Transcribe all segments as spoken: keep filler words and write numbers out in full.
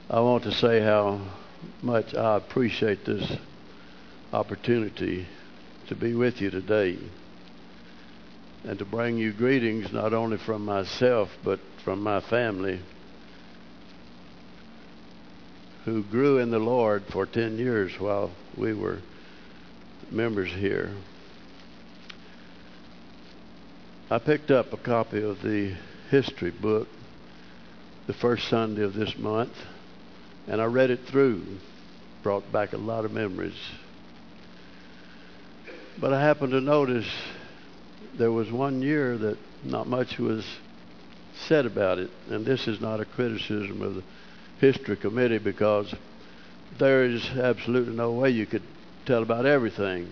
I want to say how much I appreciate this opportunity to be with you today and to bring you greetings not only from myself but from my family, who grew in the Lord for ten years while we were members here. I picked up a copy of the history book the first Sunday of this month, and I read it through. Brought back a lot of memories. But I happened to notice there was one year that not much was said about it, and this is not a criticism of the history committee, because there is absolutely no way you could tell about everything.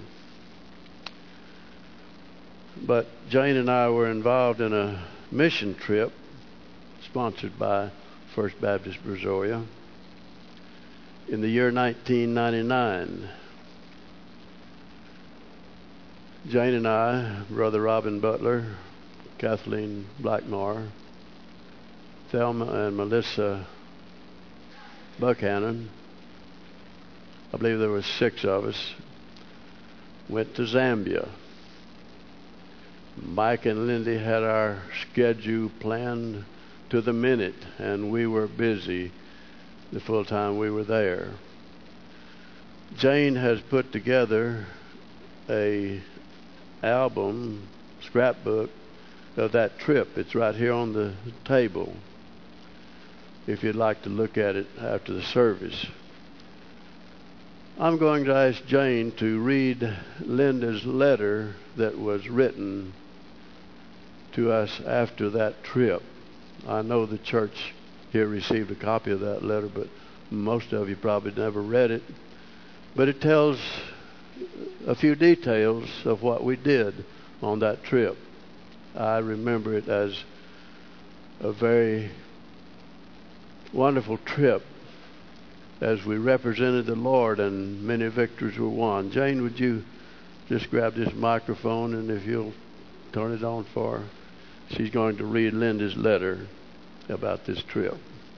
But Jane and I were involved in a mission trip sponsored by First Baptist Brazoria in the year nineteen ninety-nine. Jane and I, Brother Robin Butler, Kathleen Blackmore, Thelma and Melissa Buchanan, I believe there were six of us, went to Zambia. Mike and Lindy had our schedule planned to the minute, and we were busy the full time we were there. Jane has put together a album, scrapbook of that trip. It's right here on the table if you'd like to look at it after the service. I'm going to ask Jane to read Linda's letter that was written to us after that trip. I know the church here received a copy of that letter, but most of you probably never read it. But it tells a few details of what we did on that trip. I remember it as a very wonderful trip as we represented the Lord and many victories were won. Jane, would you just grab this microphone, and if you'll turn it on for her? She's going to read Linda's letter about this trip.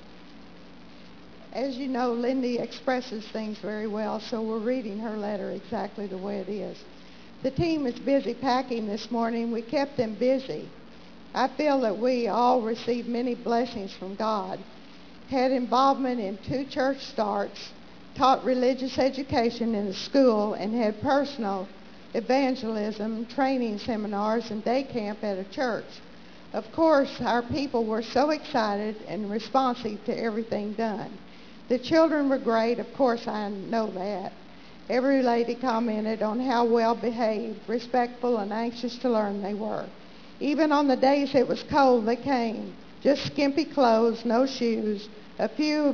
As you know, Lindy expresses things very well, so we're reading her letter exactly the way it is. The team is busy packing this morning. We kept them busy. I feel that we all received many blessings from God, had involvement in two church starts, taught religious education in a school, and had personal evangelism, training seminars, and day camp at a church. Of course, our people were so excited and responsive to everything done. The children were great, of course I know that. Every lady commented on how well behaved, respectful, and anxious to learn they were. Even on the days it was cold, they came. Just skimpy clothes, no shoes, a few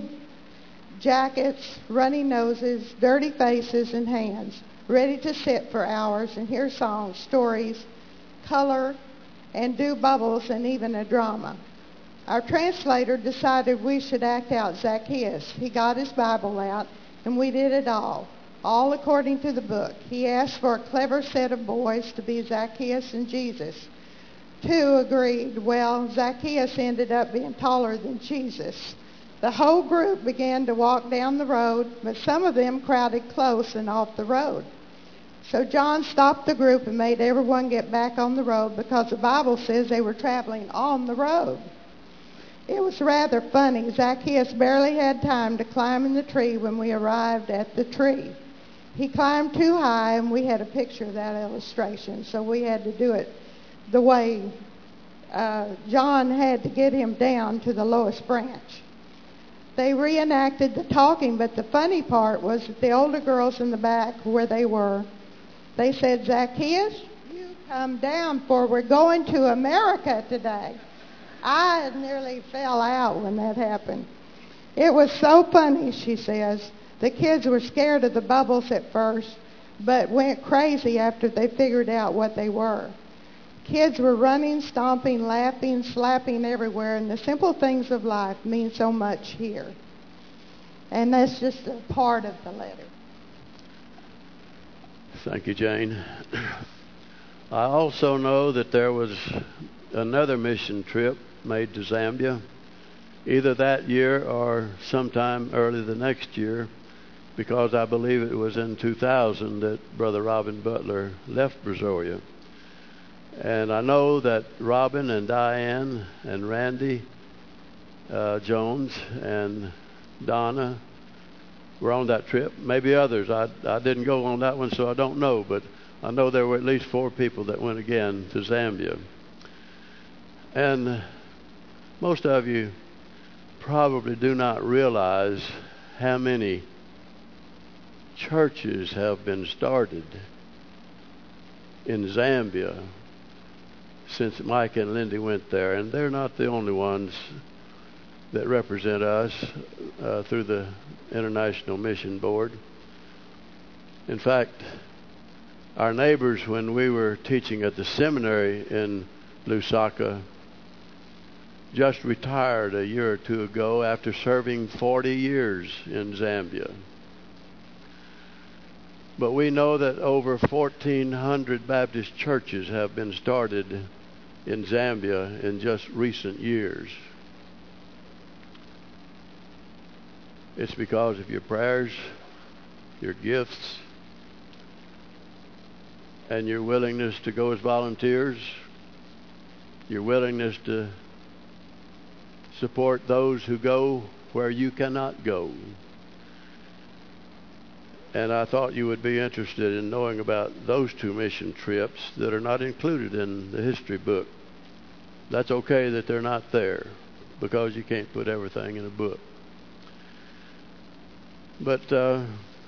jackets, runny noses, dirty faces, and hands, ready to sit for hours and hear songs, stories, color, and do bubbles, and even a drama. Our translator decided we should act out Zacchaeus. He got his Bible out, and we did it all, all according to the book. He asked for a clever set of boys to be Zacchaeus and Jesus. Two agreed. Well, Zacchaeus ended up being taller than Jesus. The whole group began to walk down the road, but some of them crowded close and off the road. So John stopped the group and made everyone get back on the road, because the Bible says they were traveling on the road. It was rather funny. Zacchaeus barely had time to climb in the tree when we arrived at the tree. He climbed too high, and we had a picture of that illustration, so we had to do it the way uh, John had to get him down to the lowest branch. They reenacted the talking, but the funny part was that the older girls in the back, where they were, they said, "Zacchaeus, you come down, for we're going to America today." I nearly fell out when that happened. It was so funny, she says. The kids were scared of the bubbles at first, but went crazy after they figured out what they were. Kids were running, stomping, laughing, slapping everywhere, and the simple things of life mean so much here. And that's just a part of the letter. Thank you, Jane. I also know that there was another mission trip made to Zambia either that year or sometime early the next year, because I believe it was in two thousand that Brother Robin Butler left Brazoria. And I know that Robin and Diane and Randy uh, Jones and Donna were on that trip. Maybe others. I, I didn't go on that one, so I don't know. But I know there were at least four people that went again to Zambia. And most of you probably do not realize how many churches have been started in Zambia since Mike and Lindy went there. And they're not the only ones that represent us uh, through the International Mission Board. In fact, our neighbors, when we were teaching at the seminary in Lusaka, just retired a year or two ago after serving forty years in Zambia. But we know that over fourteen hundred Baptist churches have been started in Zambia in just recent years. It's because of your prayers, your gifts, and your willingness to go as volunteers, your willingness to support those who go where you cannot go. And I thought you would be interested in knowing about those two mission trips that are not included in the history book. That's okay that they're not there, because you can't put everything in a book. But uh,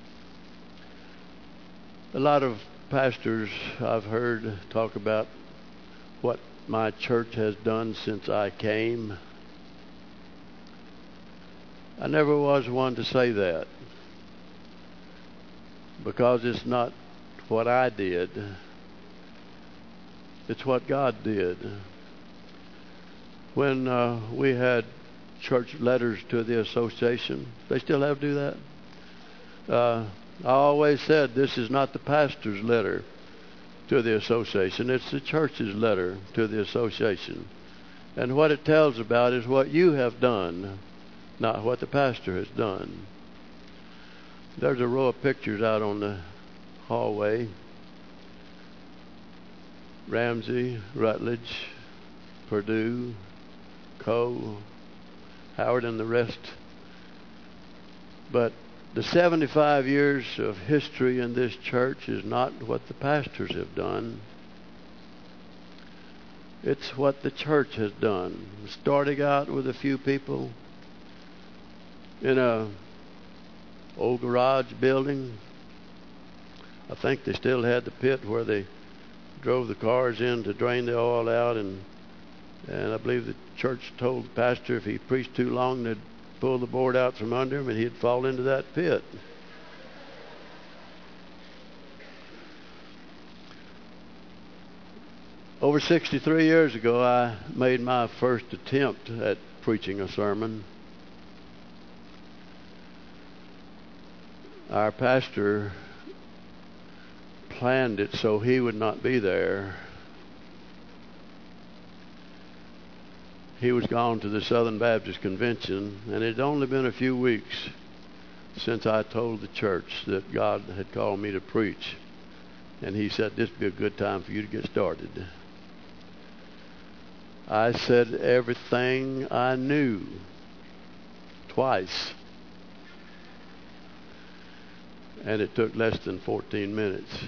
a lot of pastors I've heard talk about what my church has done since I came. I never was one to say that, because it's not what I did. It's what God did. When uh, we had church letters to the association, they still have to do that. Uh, I always said this is not the pastor's letter to the association. It's the church's letter to the association. And what it tells about is what you have done, not what the pastor has done. There's a row of pictures out on the hallway. Ramsey, Rutledge, Purdue, Coe, Howard, and the rest. But the seventy-five years of history in this church is not what the pastors have done. It's what the church has done. Starting out with a few people in a old garage building. I think they still had the pit where they drove the cars in to drain the oil out, and and I believe the church told the pastor if he preached too long, they'd pull the board out from under him and he'd fall into that pit. Over sixty-three years ago, I made my first attempt at preaching a sermon. Our pastor planned it so he would not be there. He was gone to the Southern Baptist Convention, and it had only been a few weeks since I told the church that God had called me to preach. And he said, this would be a good time for you to get started. I said everything I knew twice. And it took less than fourteen minutes.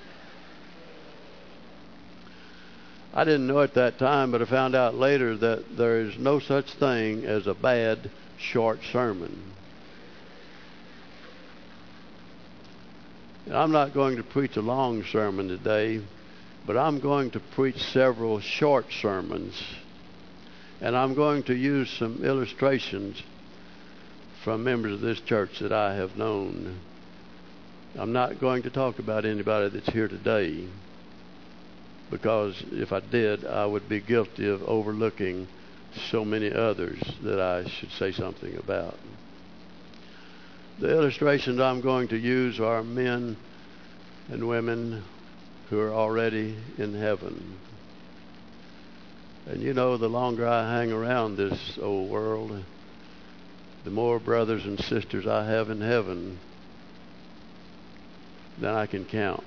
I didn't know at that time, but I found out later that there is no such thing as a bad short sermon. And I'm not going to preach a long sermon today, but I'm going to preach several short sermons. And I'm going to use some illustrations from members of this church that I have known. I'm not going to talk about anybody that's here today, because if I did, I would be guilty of overlooking so many others that I should say something about. The illustrations I'm going to use are men and women who are already in heaven. And you know, the longer I hang around this old world, the more brothers and sisters I have in heaven than I can count.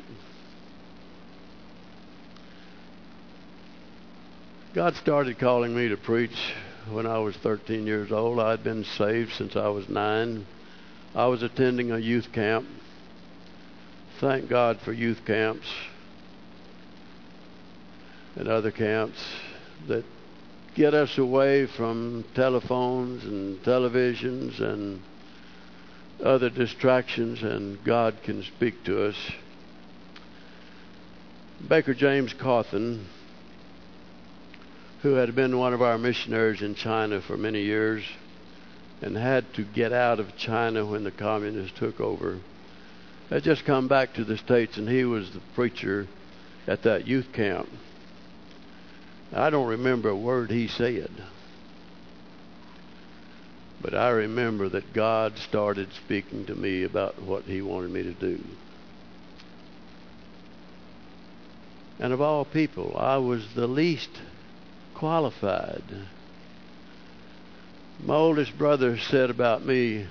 God started calling me to preach when I was thirteen years old. I had been saved since I was nine. I was attending a youth camp. Thank God for youth camps and other camps that get us away from telephones and televisions and other distractions, and God can speak to us. Baker James Cawthon, who had been one of our missionaries in China for many years and had to get out of China when the communists took over, had just come back to the States, and he was the preacher at that youth camp. I don't remember a word he said, but I remember that God started speaking to me about what he wanted me to do. And of all people, I was the least qualified. My oldest brother said about me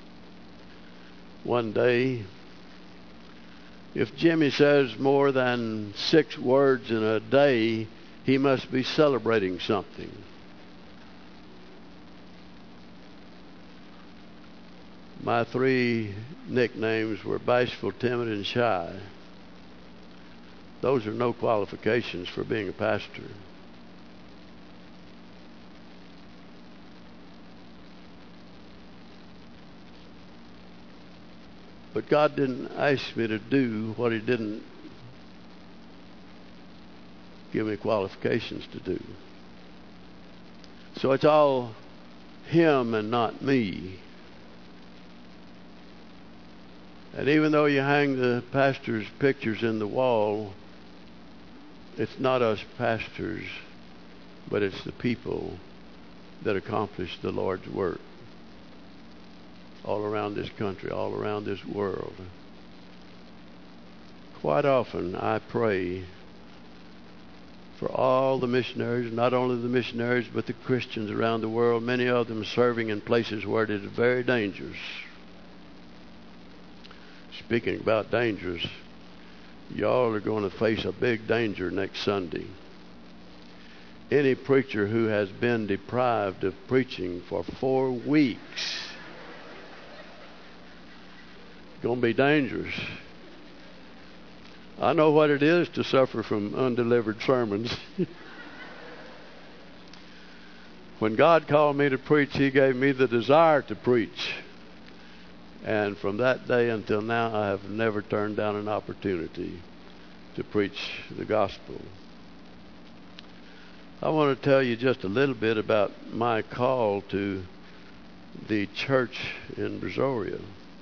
one day, if Jimmy says more than six words in a day, he must be celebrating something. My three nicknames were bashful, timid, and shy. Those are no qualifications for being a pastor. But God didn't ask me to do what he didn't give me qualifications to do. So it's all him and not me. And even though you hang the pastor's pictures in the wall, it's not us pastors, but it's the people that accomplish the Lord's work all around this country, all around this world. Quite often I pray for all the missionaries, not only the missionaries, but the Christians around the world, many of them serving in places where it is very dangerous. Speaking about dangers, y'all are going to face a big danger next Sunday. Any preacher who has been deprived of preaching for four weeks going to be dangerous. I know what it is to suffer from undelivered sermons. When God called me to preach, he gave me the desire to preach. And from that day until now, I have never turned down an opportunity to preach the gospel. I want to tell you just a little bit about my call to the church in Brazoria.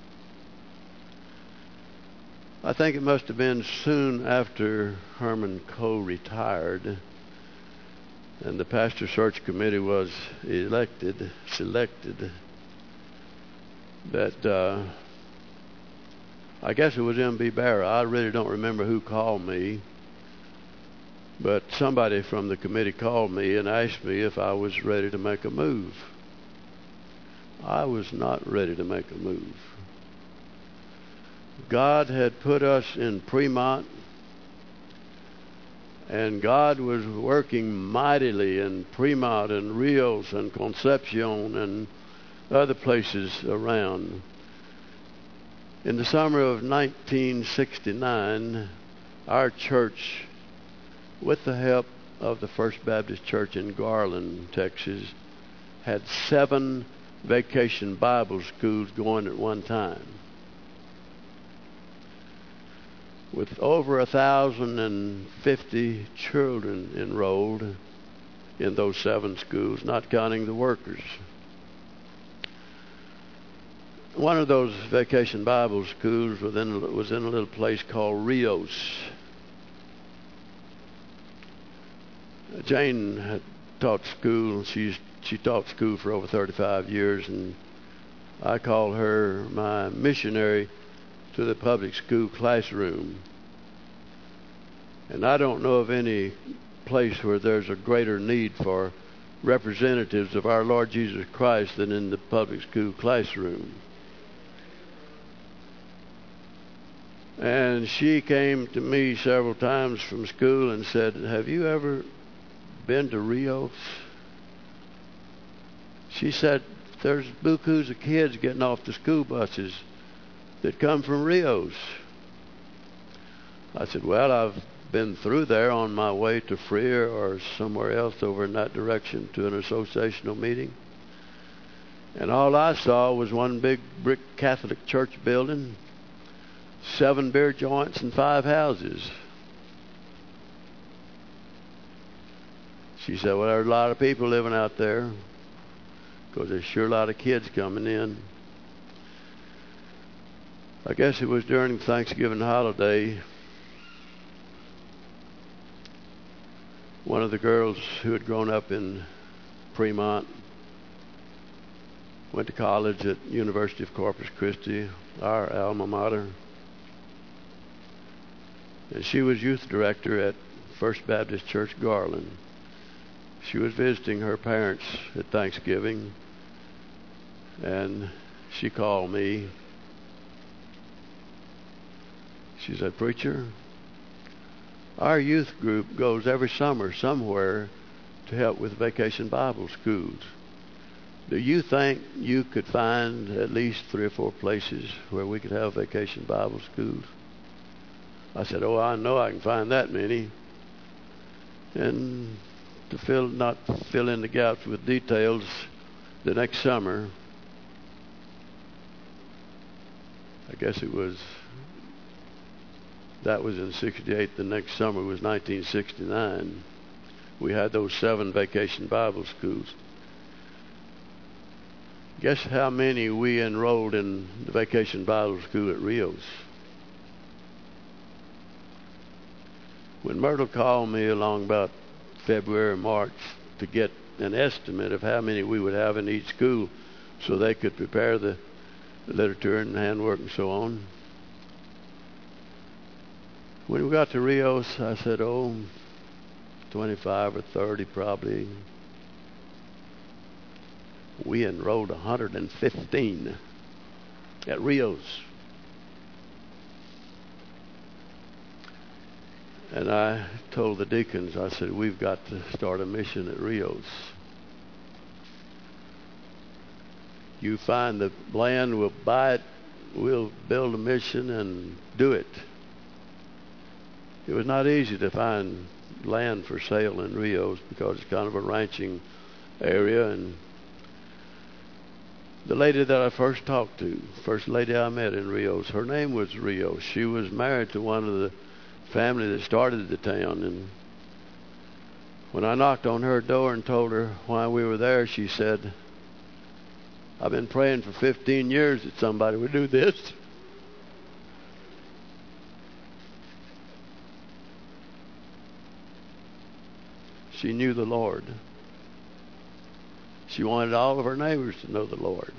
I think it must have been soon after Herman Coe retired and the pastor search committee was elected, selected, that uh, I guess it was M B Barra. I really don't remember who called me, but somebody from the committee called me and asked me if I was ready to make a move. I was not ready to make a move. God had put us in Fremont, and God was working mightily in Fremont and Rios and Concepcion and other places around. In the summer of nineteen sixty-nine, our church, with the help of the First Baptist Church in Garland, Texas, had seven vacation Bible schools going at one time, with over a thousand and fifty children enrolled in those seven schools, not counting the workers. One of those vacation Bible schools was in, was in a little place called Rios. Jane had taught school. She's, she taught school for over thirty-five years, and I call her my missionary to the public school classroom. And I don't know of any place where there's a greater need for representatives of our Lord Jesus Christ than in the public school classroom. And she came to me several times from school and said, "Have you ever been to Rios?" She said, "There's bukus of kids getting off the school buses that come from Rios." I said, "Well, I've been through there on my way to Freer or somewhere else over in that direction to an associational meeting. And all I saw was one big brick Catholic church building, seven beer joints, and five houses." She said, "Well, there's a lot of people living out there because there's sure a lot of kids coming in." I guess it was during Thanksgiving holiday. One of the girls who had grown up in Fremont went to college at University of Corpus Christi, our alma mater. And she was youth director at First Baptist Church Garland. She was visiting her parents at Thanksgiving, and she called me. She said, "Preacher, our youth group goes every summer somewhere to help with vacation Bible schools. Do you think you could find at least three or four places where we could have vacation Bible schools?" I said, "Oh, I know I can find that many." And to fill, not fill in the gaps with details, the next summer, I guess it was, that was in sixty-eight. The next summer was nineteen sixty-nine. We had those seven vacation Bible schools. Guess how many we enrolled in the vacation Bible school at Rios? When Myrtle called me along about February or March to get an estimate of how many we would have in each school so they could prepare the literature and handwork and so on, when we got to Rios, I said, "Oh, twenty-five or thirty probably." We enrolled one hundred fifteen at Rios. And I told the deacons, I said, "We've got to start a mission at Rios. You find the land, we'll buy it, we'll build a mission and do it." It was not easy to find land for sale in Rios because it's kind of a ranching area. And the lady that I first talked to, first lady I met in Rios, her name was Rios. She was married to one of the family that started the town. And when I knocked on her door and told her why we were there, she said, "I've been praying for fifteen years that somebody would do this." She knew the Lord. She wanted all of her neighbors to know the Lord.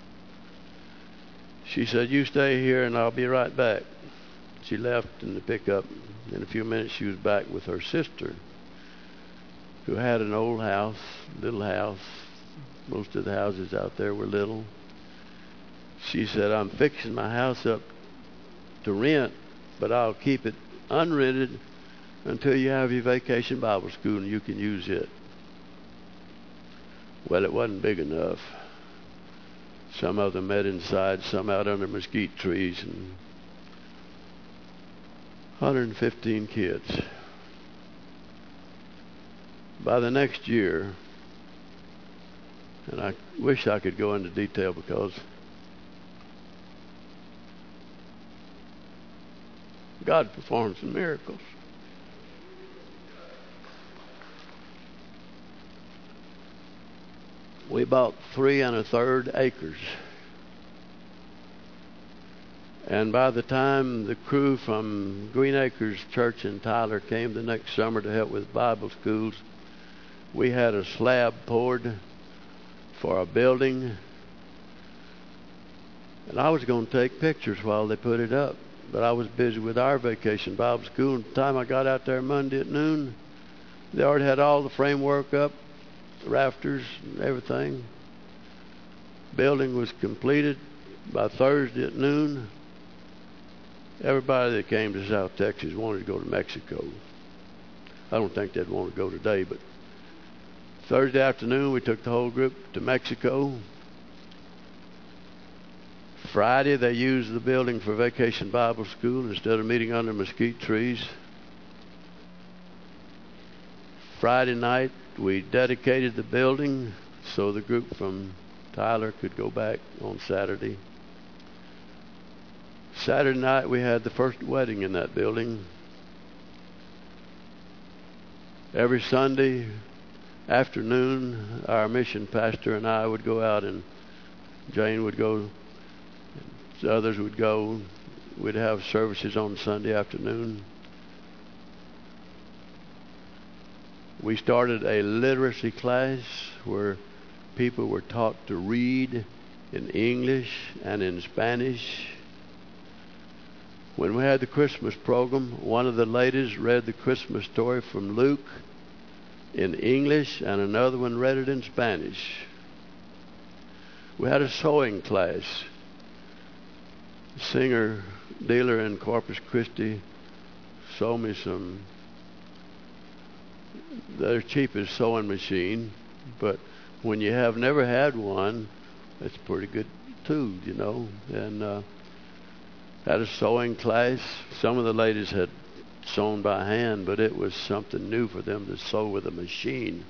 She said, "You stay here and I'll be right back." She left in the pickup. In a few minutes she was back with her sister, who had an old house, little house. Most of the houses out there were little. She said, "I'm fixing my house up to rent, but I'll keep it unrented until you have your vacation Bible school and you can use it." Well, it wasn't big enough. Some of them met inside, some out under mesquite trees, and one hundred fifteen kids. By the next year, and I wish I could go into detail because God performs some miracles. We bought three and a third acres. And by the time the crew from Green Acres Church in Tyler came the next summer to help with Bible schools, we had a slab poured for a building. And I was going to take pictures while they put it up. But I was busy with our vacation Bible school. And the time I got out there Monday at noon, they already had all the framework up. rafters and everything. Building was completed by Thursday at noon. Everybody that came to South Texas wanted to go to Mexico. I don't think they'd want to go today, but Thursday afternoon we took the whole group to Mexico. Friday they used the building for Vacation Bible School instead of meeting under mesquite trees. Friday night we dedicated the building so the group from Tyler could go back on Saturday. Saturday night we had the first wedding in that building. Every Sunday afternoon our mission pastor and I would go out, and Jane would go, the others would go. We'd have services on Sunday afternoon. We started a literacy class where people were taught to read in English and in Spanish. When we had the Christmas program, one of the ladies read the Christmas story from Luke in English, and another one read it in Spanish. We had a sewing class. Singer dealer in Corpus Christi sold me some, their cheapest sewing machine, but when you have never had one, it's pretty good too, you know. And uh, had a sewing class. Some of the ladies had sewn by hand, but it was something new for them to sew with a machine.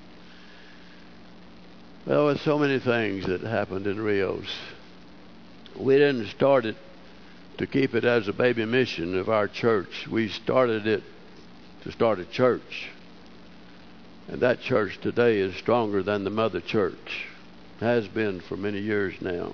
Well, with so many things that happened in Rios, we didn't start it to keep it as a baby mission of our church. We started it to start a church. And that church today is stronger than the mother church. Has been for many years now.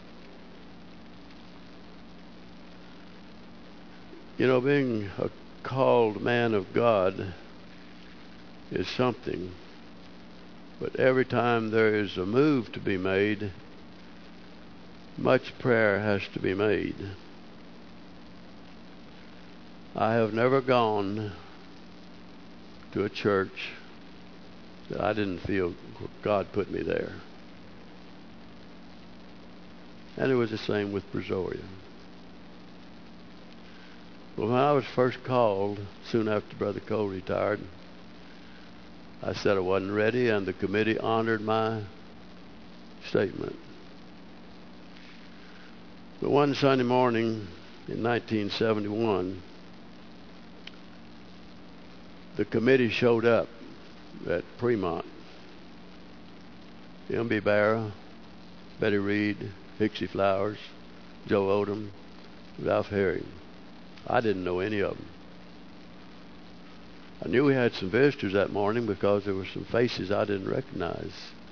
You know, being a called man of God is something. But every time there is a move to be made, much prayer has to be made. I have never gone to a church that I didn't feel God put me there. And it was the same with Brazoria. Well, when I was first called, soon after Brother Cole retired, I said I wasn't ready, and the committee honored my statement. But one Sunday morning in nineteen seventy-one, the committee showed up at Fremont. M B Barra, Betty Reed, Hixie Flowers, Joe Odom, Ralph Herring. I didn't know any of them. I knew we had some visitors that morning because there were some faces I didn't recognize.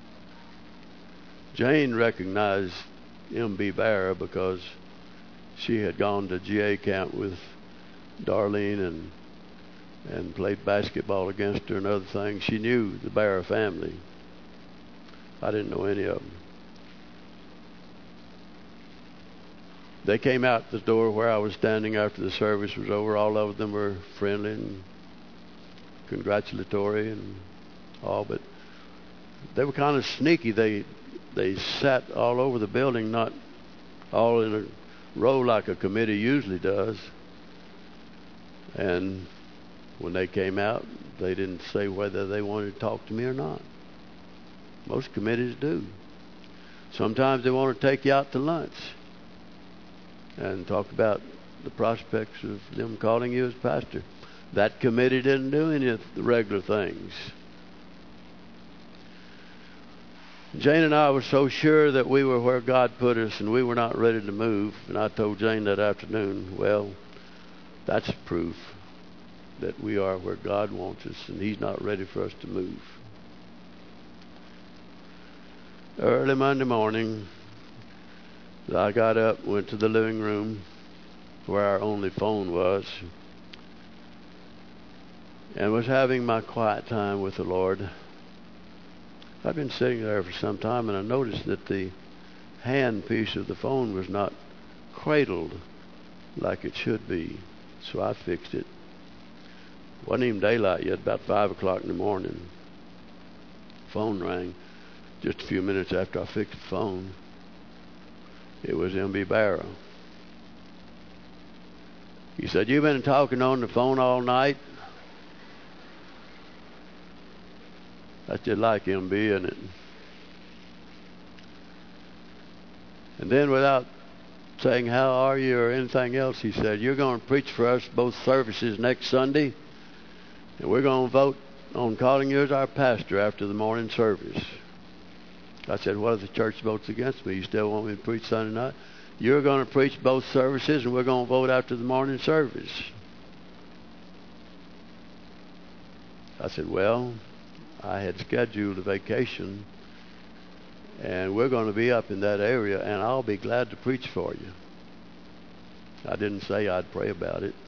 Jane recognized M B Barra because she had gone to G A camp with Darlene and and played basketball against her and other things. She knew the Barra family. I didn't know any of them. They came out the door where I was standing after the service was over. All of them were friendly and congratulatory and all, but they were kind of sneaky. They they sat all over the building, not all in a row like a committee usually does. And when they came out, they didn't say whether they wanted to talk to me or not. Most committees do. Sometimes they want to take you out to lunch and talk about the prospects of them calling you as pastor. That committee didn't do any of the regular things. Jane and I were so sure that we were where God put us and we were not ready to move. And I told Jane that afternoon, well, that's proof that we are where God wants us and He's not ready for us to move. Early Monday morning, I got up, went to the living room where our only phone was, and was having my quiet time with the Lord. I've been sitting there for some time, and I noticed that the hand piece of the phone was not cradled like it should be, so I fixed it. Wasn't even daylight yet, about five o'clock in the morning. phone rang just a few minutes after I fixed the phone. It was M B Barrow. He said, "You've been talking on the phone all night?" That's just like M B, isn't it? And then without saying how are you or anything else, he said, "You're going to preach for us both services next Sunday, and we're going to vote on calling you as our pastor after the morning service." I said, "What if the church votes against me? You still want me to preach Sunday night?" "You're going to preach both services, and we're going to vote after the morning service." I said, "Well, I had scheduled a vacation, and we're going to be up in that area, and I'll be glad to preach for you." I didn't say I'd pray about it.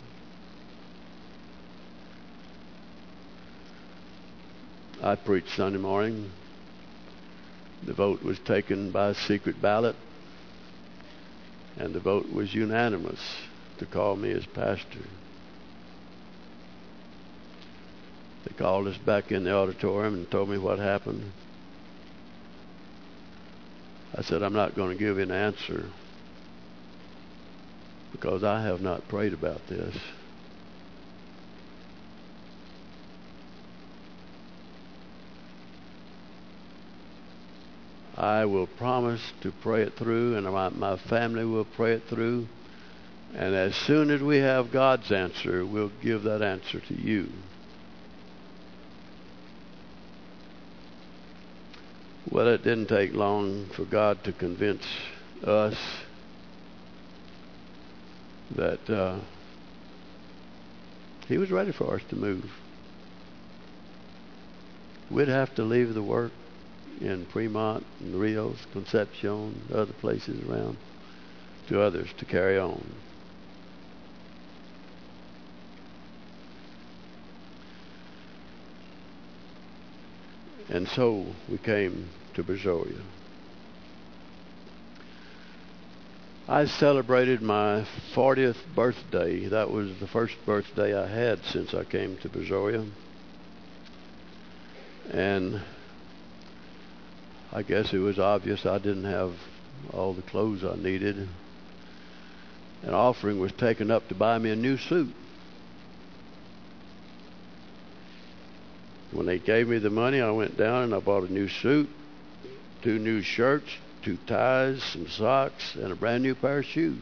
I preached Sunday morning. The vote was taken by secret ballot, and the vote was unanimous to call me as pastor. They called us back in the auditorium and told me what happened. I said, "I'm not going to give an answer because I have not prayed about this." I will promise to pray it through, and my, my family will pray it through. And as soon as we have God's answer, we'll give that answer to you. Well, it didn't take long for God to convince us that uh, He was ready for us to move. We'd have to leave the work in Fremont and Rios, Concepcion, other places around, to others to carry on. And so we came to Brazoria. I celebrated my fortieth birthday. That was the first birthday I had since I came to Brazoria. And I guess it was obvious I didn't have all the clothes I needed. An offering was taken up to buy me a new suit. When they gave me the money, I went down and I bought a new suit, two new shirts, two ties, some socks, and a brand new pair of shoes.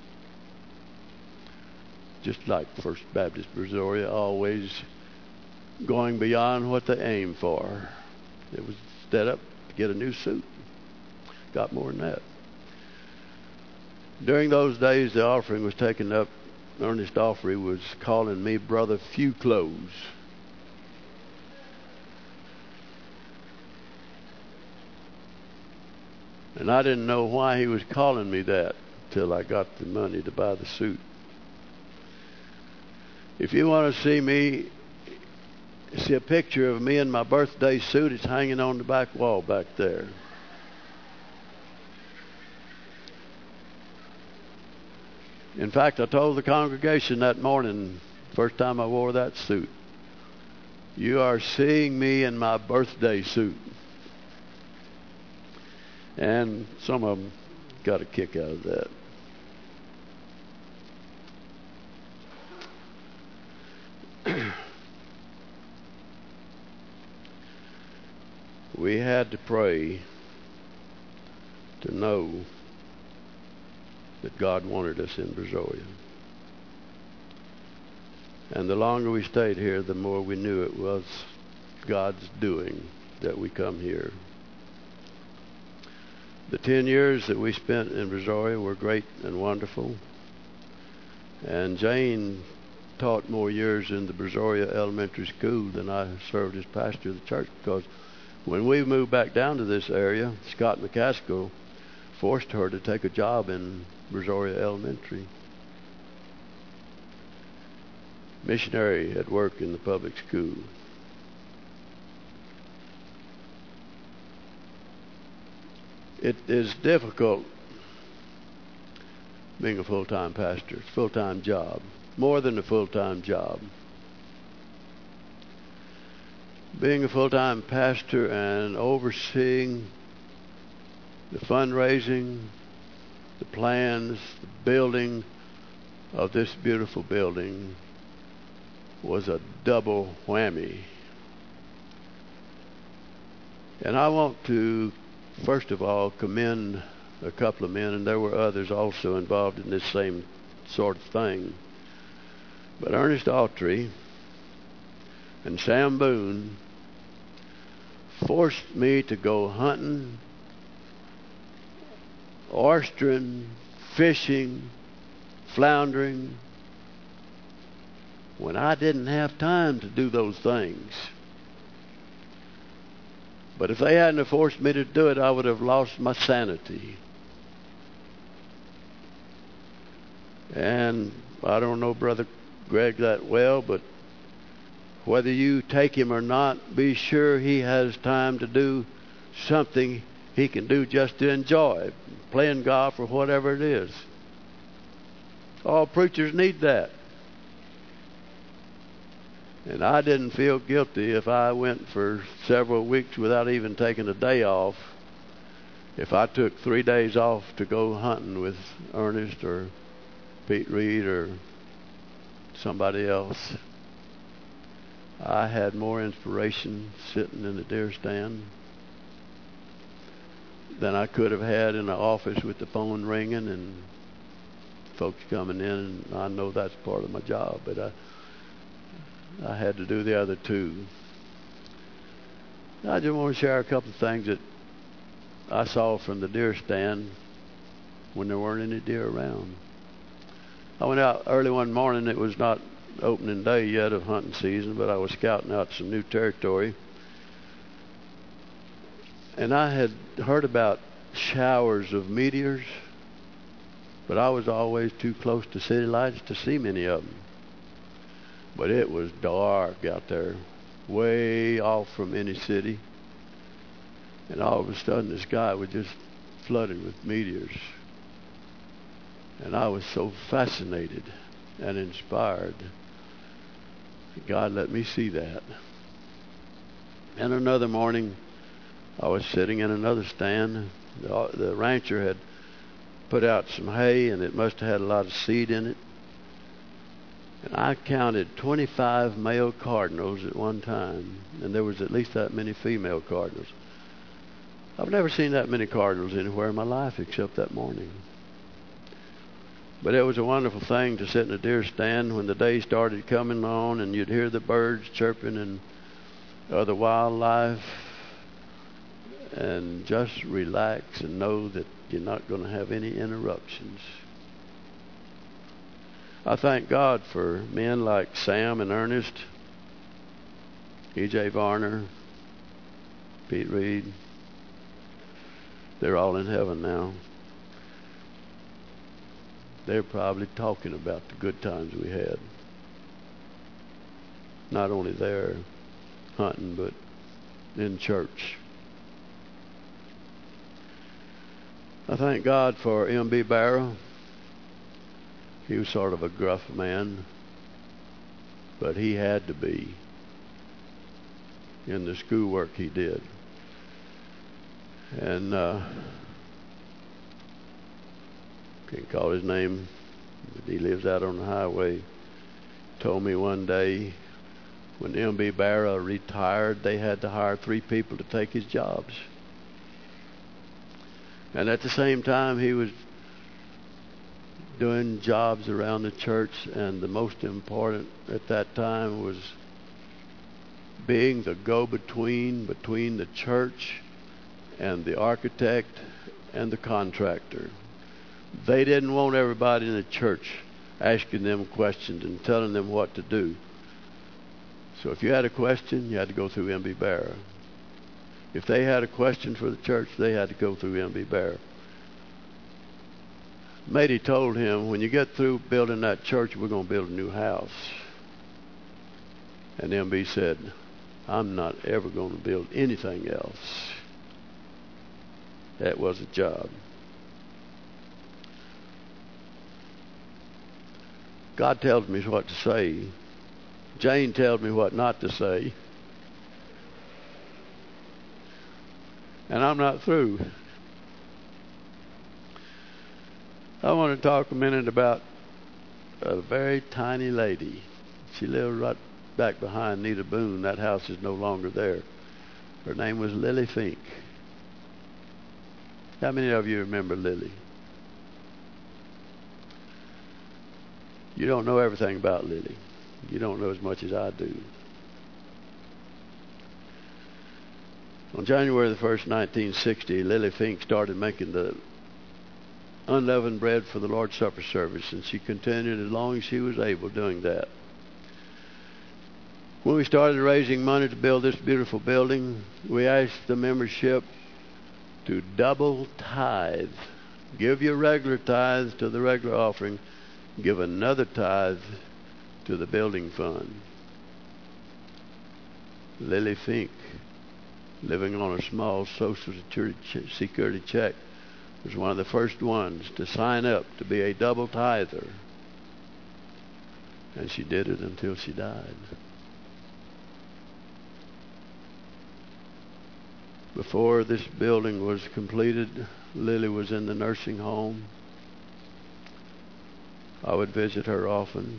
Just like First Baptist Brazoria, always going beyond what they aim for. It was set up to get a new suit. Got more than that. During those days, the offering was taken up. Ernest Offrey was calling me Brother Few Clothes. And I didn't know why he was calling me that till I got the money to buy the suit. If you want to see me, see a picture of me in my birthday suit, it's hanging on the back wall back there. In fact, I told the congregation that morning, first time I wore that suit, "You are seeing me in my birthday suit." And some of them got a kick out of that. We had to pray to know that God wanted us in Brazoria. And the longer we stayed here, the more we knew it was God's doing that we come here. The ten years that we spent in Brazoria were great and wonderful. And Jane taught more years in the Brazoria Elementary School than I served as pastor of the church, because when we moved back down to this area, Scott McCaskill forced her to take a job in Brazoria Elementary. Missionary at work in the public school. It is difficult being a full-time pastor. It's a full-time job. More than a full-time job. being a full-time pastor and overseeing the fundraising, the plans, the building of this beautiful building was a double whammy. And I want to, first of all, commend a couple of men, and there were others also involved in this same sort of thing. But Ernest Autry and Sam Boone forced me to go hunting, oystering, fishing, floundering, when I didn't have time to do those things. But if they hadn't have forced me to do it, I would have lost my sanity. And I don't know Brother Greg that well, but whether you take him or not, be sure he has time to do something he can do just to enjoy, playing golf or whatever it is. All preachers need that. And I didn't feel guilty if I went for several weeks without even taking a day off. If I took three days off to go hunting with Ernest or Pete Reed or somebody else, I had more inspiration sitting in the deer stand than I could have had in the office with the phone ringing and folks coming in. And I know that's part of my job, but I I had to do the other two. I just want to share a couple of things that I saw from the deer stand when there weren't any deer around. I went out early one morning. It was not opening day yet of hunting season, but I was scouting out some new territory. And I had heard about showers of meteors, but I was always too close to city lights to see many of them. But it was dark out there, way off from any city. And all of a sudden, the sky was just flooded with meteors. And I was so fascinated and inspired. God let me see that. And another morning, I was sitting in another stand. The, the rancher had put out some hay, and it must have had a lot of seed in it. And I counted twenty-five male cardinals at one time, and there was at least that many female cardinals. I've never seen that many cardinals anywhere in my life except that morning. But it was a wonderful thing to sit in a deer stand when the day started coming on, and you'd hear the birds chirping and other wildlife, and just relax and know that you're not going to have any interruptions. I thank God for men like Sam and Ernest, E J Varner, Pete Reed. They're all in heaven now. They're probably talking about the good times we had. Not only there hunting, but in church. I thank God for M B Barrow. He was sort of a gruff man, but he had to be in the schoolwork he did. And uh, can't call his name, but he lives out on the highway. Told me one day when M B Barrow retired, they had to hire three people to take his jobs. And at the same time, he was doing jobs around the church, and the most important at that time was being the go-between between the church and the architect and the contractor. They didn't want everybody in the church asking them questions and telling them what to do. So if you had a question, you had to go through M B Barrow. If they had a question for the church, they had to go through M B Barrow. Matey told him, when you get through building that church, we're going to build a new house. And M B said, I'm not ever going to build anything else. That was a job. God tells me what to say. Jane tells me what not to say. And I'm not through. I want to talk a minute about a very tiny lady. She lived right back behind Nita Boone. That house is no longer there. Her name was Lily Fink. How many of you remember Lily? You don't know everything about Lily. You don't know as much as I do. On January the first, nineteen sixty, Lily Fink started making the unleavened bread for the Lord's Supper service, and she continued as long as she was able doing that. When we started raising money to build this beautiful building, we asked the membership to double tithe. Give your regular tithe to the regular offering. Give another tithe to the building fund. Lily Fink, living on a small Social Security check, was one of the first ones to sign up to be a double tither. And she did it until she died. Before this building was completed, Lily was in the nursing home. I would visit her often.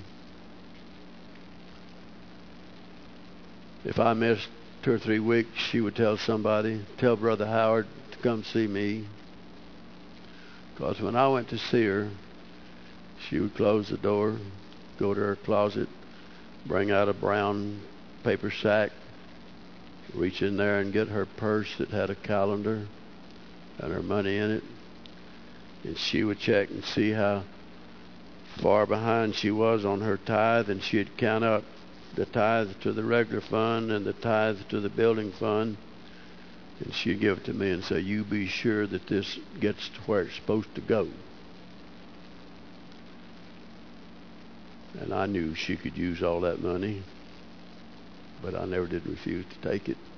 If I missed two or three weeks, she would tell somebody, tell Brother Howard to come see me. Because when I went to see her, she would close the door, go to her closet, bring out a brown paper sack, reach in there and get her purse that had a calendar and her money in it. And she would check and see how far behind she was on her tithe, and she'd count out the tithe to the regular fund and the tithe to the building fund. And she'd give it to me and say, you be sure that this gets to where it's supposed to go. And I knew she could use all that money, but I never did refuse to take it.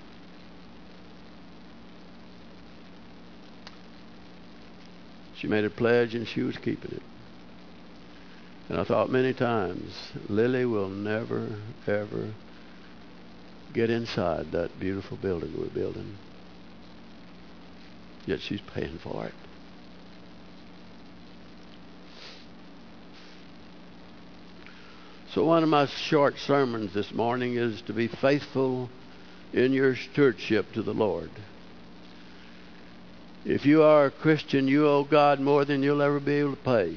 She made a pledge and she was keeping it. And I thought many times, Lily will never, ever get inside that beautiful building we're building. Yet she's paying for it. So one of my short sermons this morning is to be faithful in your stewardship to the Lord. If you are a Christian, you owe God more than you'll ever be able to pay.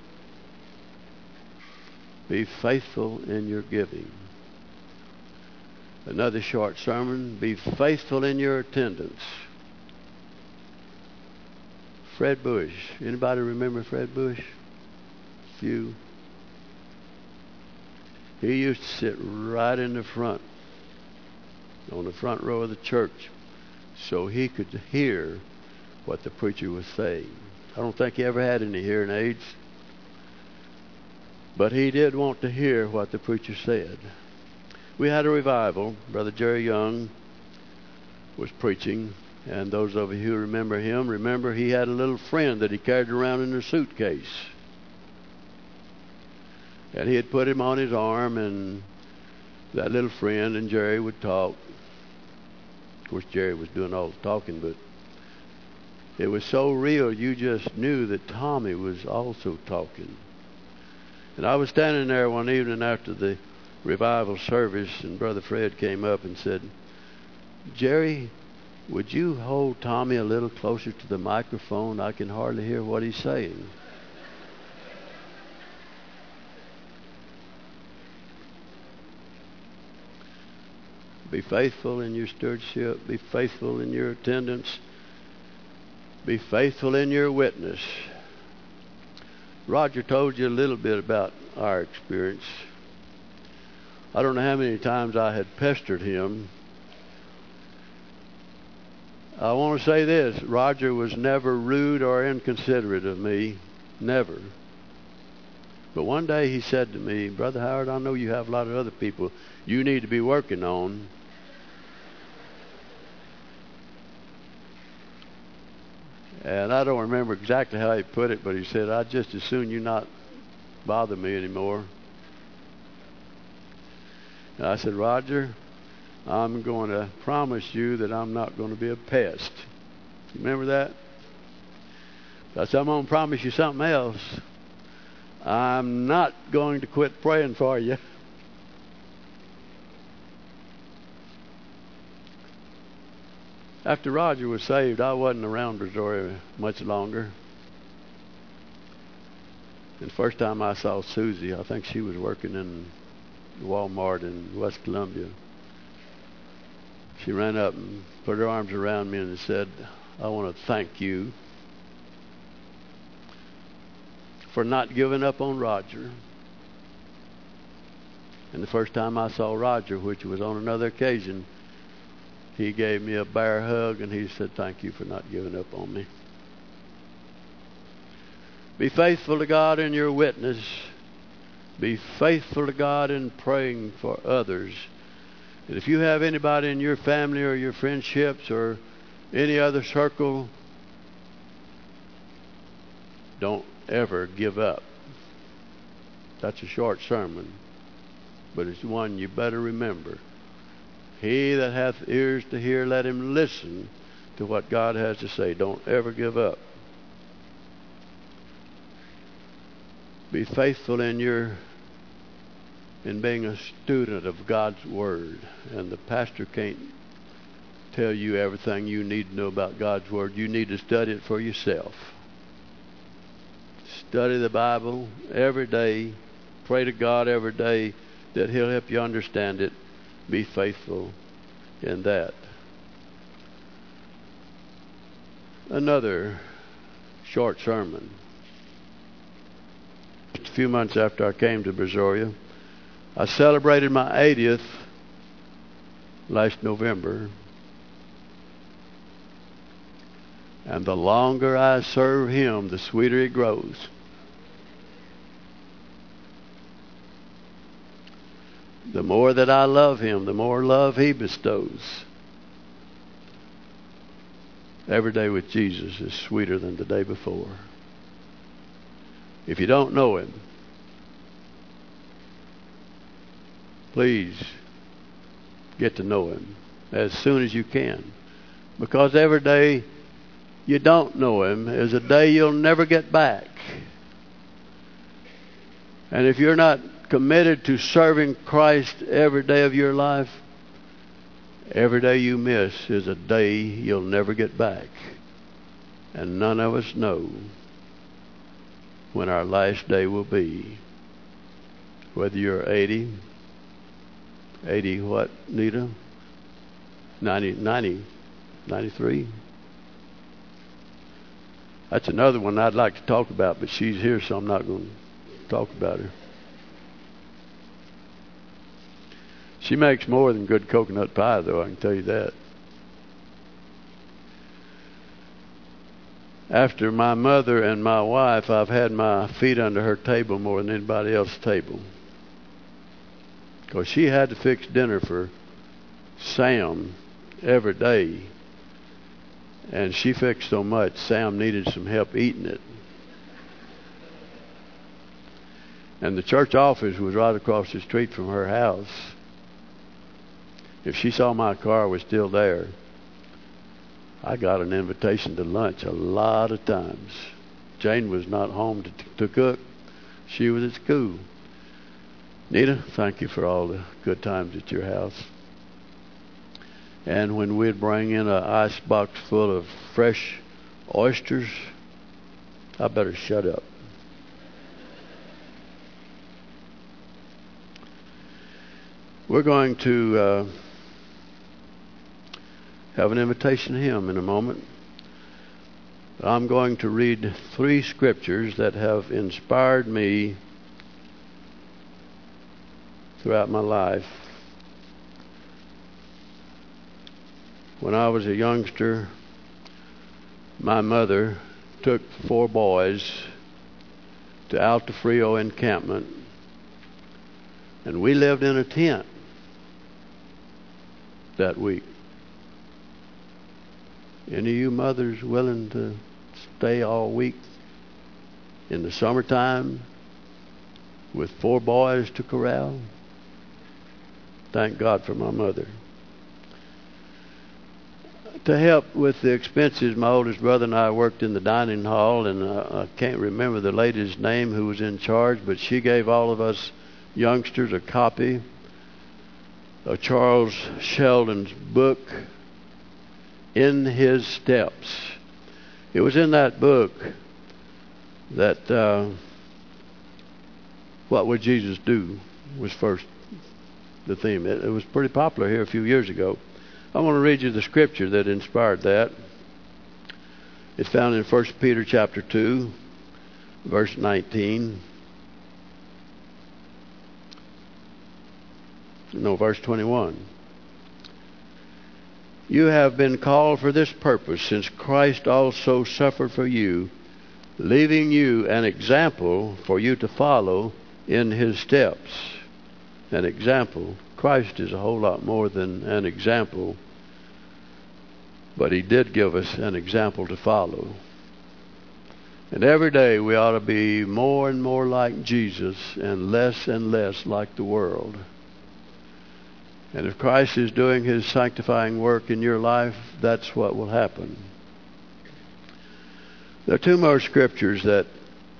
Be faithful in your giving. Another short sermon, be faithful in your attendance. Fred Bush. Anybody remember Fred Bush? Few. He used to sit right in the front, on the front row of the church, so he could hear what the preacher was saying. I don't think he ever had any hearing aids, but he did want to hear what the preacher said. We had a revival. Brother Jerry Young was preaching, and those of you who remember him, remember he had a little friend that he carried around in a suitcase. And he had put him on his arm, and that little friend and Jerry would talk. Of course, Jerry was doing all the talking, but it was so real, you just knew that Tommy was also talking. And I was standing there one evening after the revival service, and Brother Fred came up and said, Jerry, would you hold Tommy a little closer to the microphone? I can hardly hear what he's saying. Be faithful in your stewardship. Be faithful in your attendance. Be faithful in your witness. Roger told you a little bit about our experience. I don't know how many times I had pestered him. I want to say this. Roger was never rude or inconsiderate of me. Never. But one day he said to me, Brother Howard, I know you have a lot of other people you need to be working on. And I don't remember exactly how he put it, but he said, I'd just as soon you not bother me anymore. And I said, Roger, I'm going to promise you that I'm not going to be a pest. Remember that? Because I'm going to promise you something else. I'm not going to quit praying for you. After Roger was saved, I wasn't around Brazoria much longer. And the first time I saw Susie, I think she was working in Walmart in West Columbia. She ran up and put her arms around me and said, I want to thank you for not giving up on Roger. And the first time I saw Roger, which was on another occasion, he gave me a bear hug and he said, thank you for not giving up on me. Be faithful to God in your witness. Be faithful to God in praying for others. And if you have anybody in your family or your friendships or any other circle, don't ever give up. That's a short sermon, but it's one you better remember. He that hath ears to hear, let him listen to what God has to say. Don't ever give up. Be faithful in your in being a student of God's Word. And the pastor can't tell you everything you need to know about God's Word. You need to study it for yourself. Study the Bible every day. Pray to God every day that He'll help you understand it. Be faithful in that. Another short sermon. Just a few months after I came to Brazoria, I celebrated my eightieth last November. And the longer I serve Him, the sweeter it grows. The more that I love Him, the more love He bestows. Every day with Jesus is sweeter than the day before. If you don't know Him, please get to know Him as soon as you can. Because every day you don't know Him is a day you'll never get back. And if you're not committed to serving Christ every day of your life, every day you miss is a day you'll never get back. And none of us know when our last day will be. Whether you're eighty, eighty what, Nita? ninety, ninety, ninety-three? That's another one I'd like to talk about, but she's here, so I'm not going to talk about her. She makes more than good coconut pie, though, I can tell you that. After my mother and my wife, I've had my feet under her table more than anybody else's table. Because she had to fix dinner for Sam every day. And she fixed so much, Sam needed some help eating it. And the church office was right across the street from her house. If she saw my car was still there, I got an invitation to lunch a lot of times. Jane was not home to, to cook. She was at school. Nita, thank you for all the good times at your house. And when we'd bring in an ice box full of fresh oysters, I better shut up. We're going to uh, have an invitation hymn in a moment. I'm going to read three scriptures that have inspired me throughout my life. When I was a youngster, my mother took four boys to Alta Frio encampment, and we lived in a tent that week. Any of you mothers willing to stay all week in the summertime with four boys to corral? Thank God for my mother. to help with the expenses, my oldest brother and I worked in the dining hall, and uh, I can't remember the lady's name who was in charge, but she gave all of us youngsters a copy of Charles Sheldon's book, In His Steps. It was in that book that uh, What Would Jesus Do was first the theme. It, it was pretty popular here a few years ago. I want to read you the scripture that inspired that. It's found in First Peter chapter two, verse nineteen. No, verse twenty-one. You have been called for this purpose, since Christ also suffered for you, leaving you an example for you to follow in his steps. An example. Christ is a whole lot more than an example, but he did give us an example to follow. And every day we ought to be more and more like Jesus and less and less like the world. And if Christ is doing his sanctifying work in your life, that's what will happen. There are two more scriptures that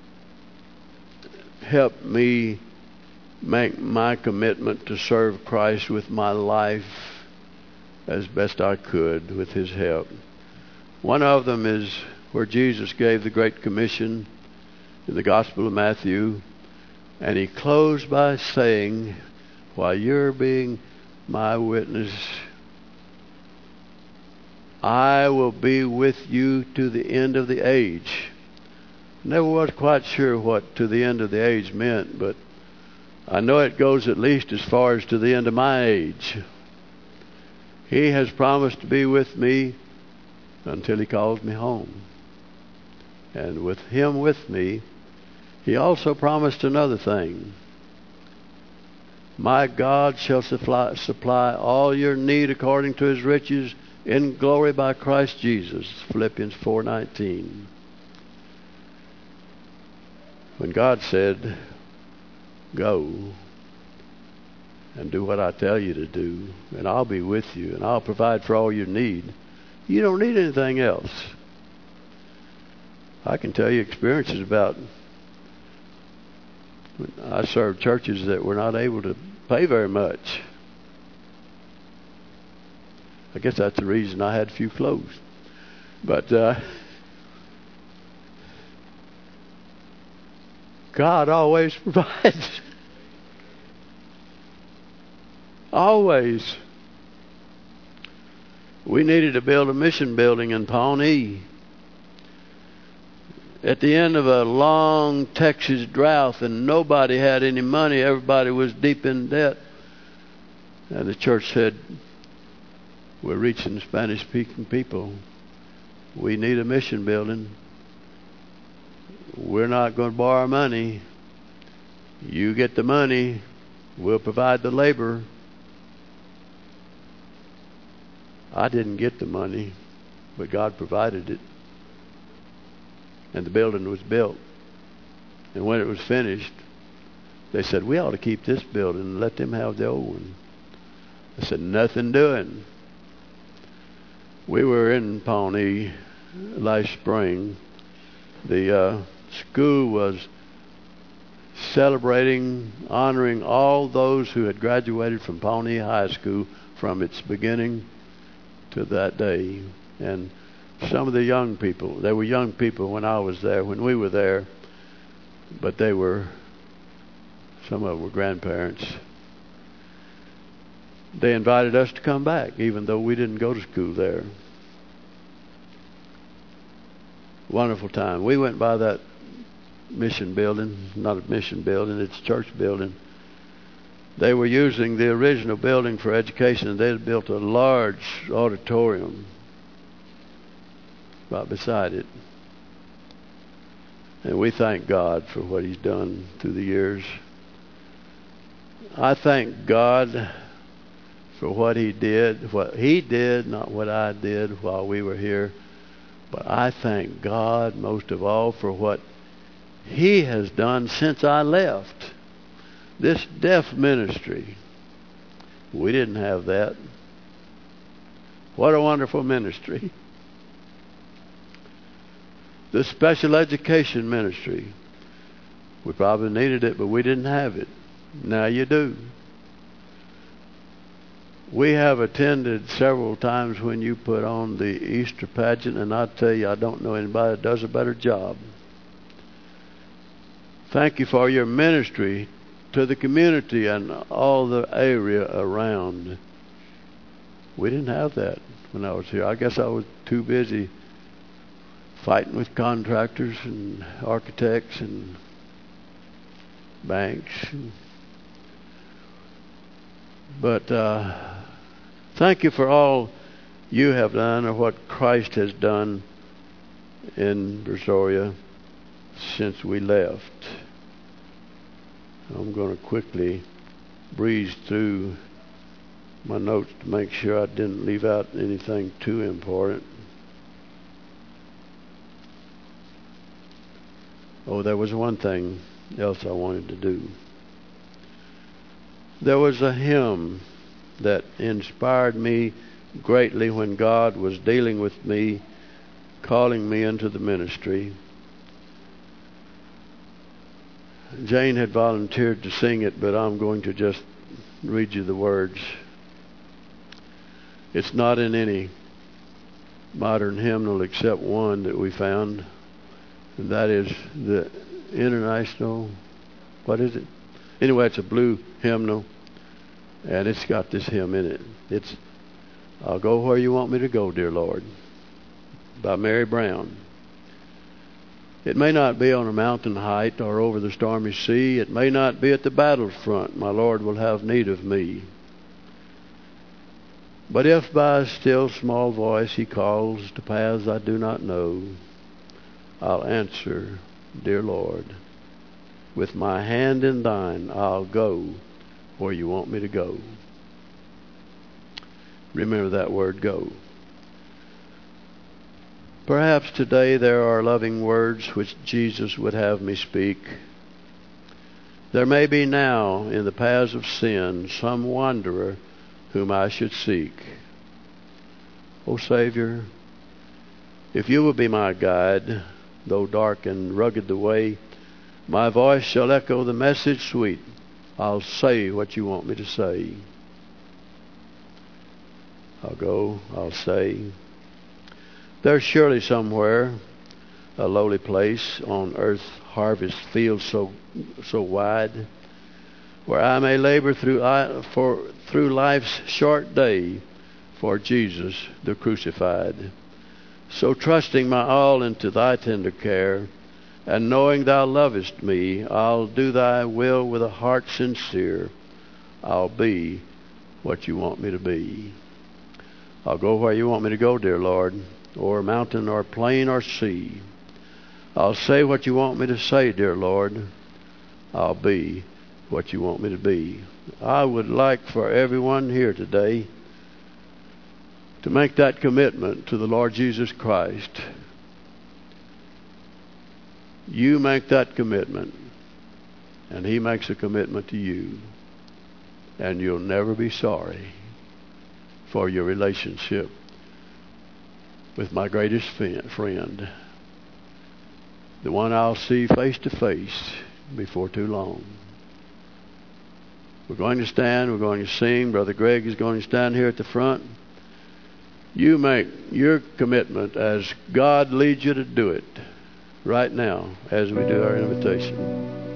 help me make my commitment to serve Christ with my life as best I could with his help. One of them is where Jesus gave the Great Commission in the Gospel of Matthew, and he closed by saying, while you're being my witness, I will be with you to the end of the age. Never was quite sure what to the end of the age meant, but I know it goes at least as far as to the end of my age. He has promised to be with me until he calls me home. And with him with me, he also promised another thing. My God shall supply, supply all your need according to his riches in glory by Christ Jesus. Philippians four nineteen. When God said, go and do what I tell you to do, and I'll be with you, and I'll provide for all you need, you don't need anything else. I can tell you experiences about I served churches that were not able to pay very much. I guess that's the reason I had few clothes. But uh, God always provides. Always. We needed to build a mission building in Pawnee. At the end of a long Texas drought, and nobody had any money, everybody was deep in debt. And the church said, we're reaching Spanish-speaking people. We need a mission building. We're not going to borrow money. You get the money. We'll provide the labor. I didn't get the money, but God provided it. And the building was built. And when it was finished, they said, we ought to keep this building and let them have the old one. I said, nothing doing. We were in Pawnee last spring. The uh, school was celebrating, honoring all those who had graduated from Pawnee High School from its beginning to that day. And some of the young people, they were young people when I was there, when we were there, but they were, some of them were grandparents. They invited us to come back, even though we didn't go to school there. Wonderful time. We went by that mission building, not a mission building, it's a church building. They were using the original building for education, and they had built a large auditorium right beside it. And we thank God for what he's done through the years. I thank God for what he did, what he did, not what I did while we were here. But I thank God most of all for what he has done since I left. This deaf ministry, we didn't have that. What a wonderful ministry. The special education ministry. We probably needed it, but we didn't have it. Now you do. We have attended several times when you put on the Easter pageant, and I tell you, I don't know anybody that does a better job. Thank you for your ministry to the community and all the area around. We didn't have that when I was here. I guess I was too busy fighting with contractors and architects and banks. But uh, thank you for all you have done, or what Christ has done in Brazoria since we left. I'm going to quickly breeze through my notes to make sure I didn't leave out anything too important. Oh, there was one thing else I wanted to do. There was a hymn that inspired me greatly when God was dealing with me, calling me into the ministry. Jane had volunteered to sing it, but I'm going to just read you the words. It's not in any modern hymnal except one that we found, and that is the International, what is it? Anyway, it's a blue hymnal, and it's got this hymn in it. It's I'll Go Where You Want Me to Go, Dear Lord, by Mary Brown. It may not be on a mountain height or over the stormy sea. It may not be at the battlefront. My Lord will have need of me. But if by a still small voice He calls to paths I do not know, I'll answer, Dear Lord. With my hand in thine, I'll go where you want me to go. Remember that word, go. Perhaps today there are loving words which Jesus would have me speak. There may be now in the paths of sin some wanderer whom I should seek. O Savior, if you will be my guide, though dark and rugged the way, my voice shall echo the message sweet. I'll say what you want me to say. I'll go, I'll say. There's surely somewhere a lowly place on earth's harvest field so so wide, where I may labor through I, for through life's short day for Jesus the crucified. So trusting my all into thy tender care, and knowing thou lovest me, I'll do thy will with a heart sincere. I'll be what you want me to be. I'll go where you want me to go, dear Lord, o'er mountain or plain or sea. I'll say what you want me to say, dear Lord. I'll be what you want me to be. I would like for everyone here today to make that commitment to the Lord Jesus Christ. You make that commitment, and He makes a commitment to you, and you'll never be sorry for your relationship with my greatest friend, the one I'll see face to face before too long. We're going to stand, we're going to sing. Brother Greg is going to stand here at the front. You make your commitment as God leads you to do it right now as we do our invitation.